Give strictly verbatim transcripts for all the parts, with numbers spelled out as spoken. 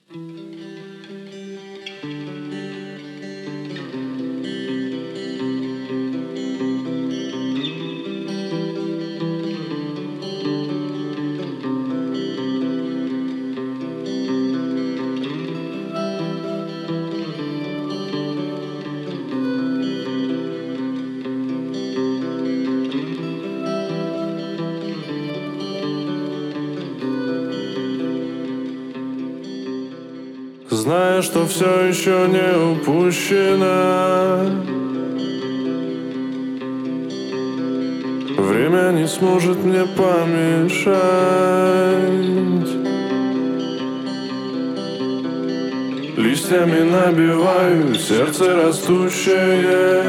Зная, что все еще не упущено, время не сможет мне помешать. Листьями набиваю сердце растущее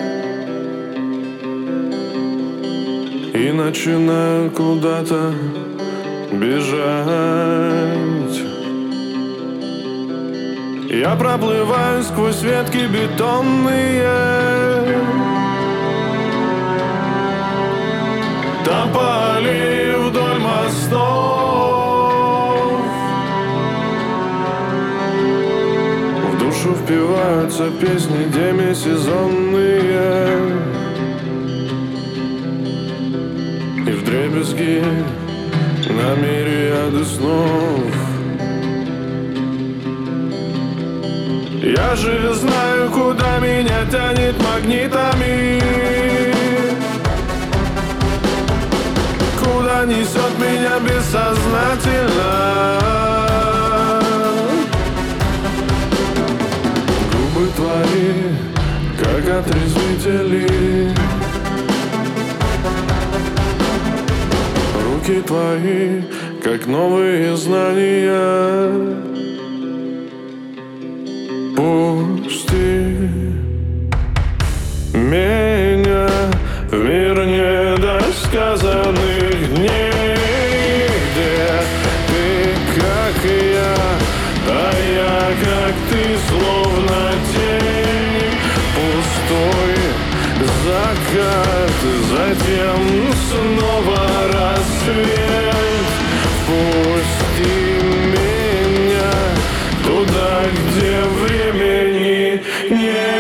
и начинаю куда-то бежать. Я проплываю сквозь ветки бетонные, тополи вдоль мостов. В душу впиваются песни демисезонные, и вдребезги на мириады снов. Я же знаю, куда меня тянет магнитами, куда несет меня бессознательно. Губы твои, как отрезвители, руки твои, как новые знания. Пусти меня в мир недосказанных дней, где ты, как и я, а я, как ты, словно тень. Пустой закат, затем снова рассвет. Пусти меня туда, где времени нет,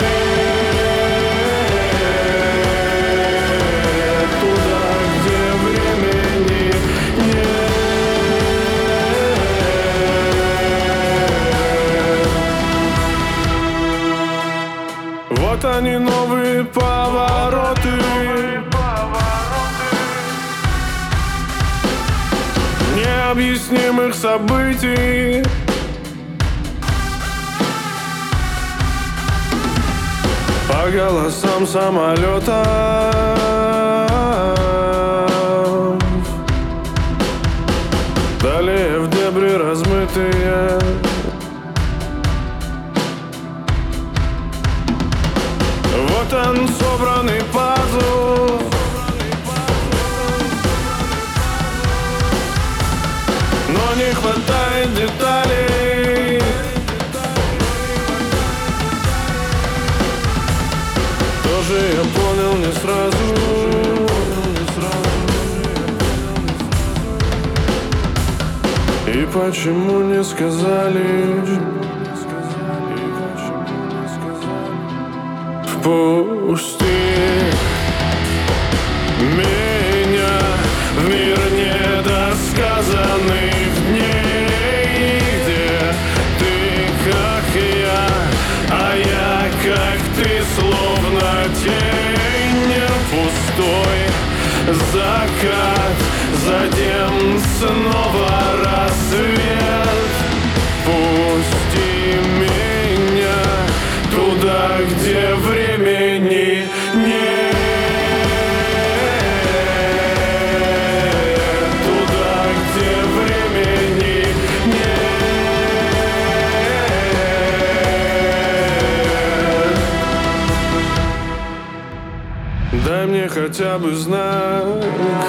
туда, где времени нет. Вот они, новые повороты, необъяснимых событий. По голосам самолетов, далее в дебри размытые. Вот он, собранный пазл, но не хватает деталей. Тоже я понял не сразу. И почему не сказали? Впусти меня в мир недосказанных дней, где ты, как и я, а я, как ты, словно тень. Пустой закат, затем снова рассвет. Пусти меня туда, где времени нет, туда, где времени нет. Дай мне хотя бы знак,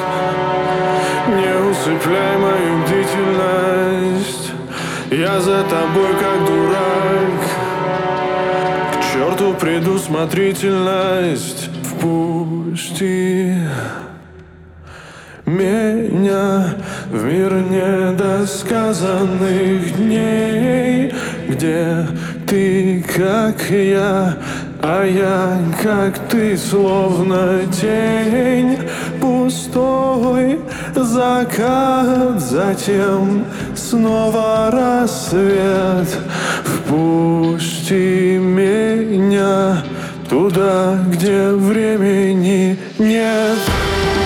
не усыпляй мою бдительность. Я за тобой как дурак, к черту предусмотрительность. Впусти меня в мир недосказанных дней, где ты, как я, а я, как ты, словно тень. Пустой закат, затем снова рассвет. Впусти меня туда, где времени нет.